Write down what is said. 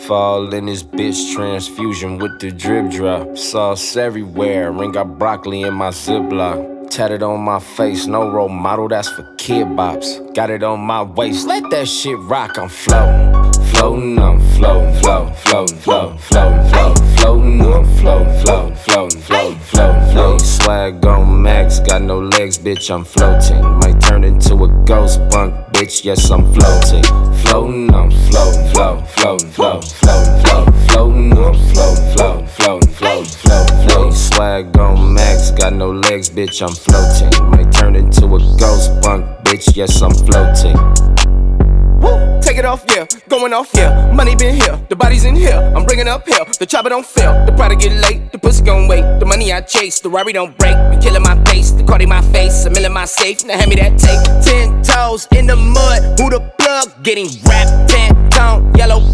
fall in this bitch, transfusion with the drip drop. Sauce everywhere, ring got broccoli in my Ziploc. Tatted on my face, no role model, that's for kid bops. Got it on my waist, let that shit rock, I'm floating. Floating, I'm floating, floating, floating, floating, floating, floating, floating, I'm floating, floating, floating, floating, floating, floating. Swag on max, got no legs, bitch, I'm floating. Might turn into a ghost punk, bitch, yes, I'm floating. Floating, I'm floating, floating, floating, floating, floating, floating, floating, I'm floating, floating, floating, floating, floating, floating. Swag on max, got no legs, bitch, I'm floating. Might turn into a ghost punk, bitch, yes, I'm floating. Woo, take it off, yeah, going off, yeah. Money been here, the body's in here. I'm bringing up here, the chopper don't fail. The product get late, the pussy gon' wait. The money I chase, the Rari don't break. Be killing my face, the Cardi my face, a mill in my safe. Now hand me that tape. 10 toes in the mud, who the plug? Getting wrapped, 10 tone, yellow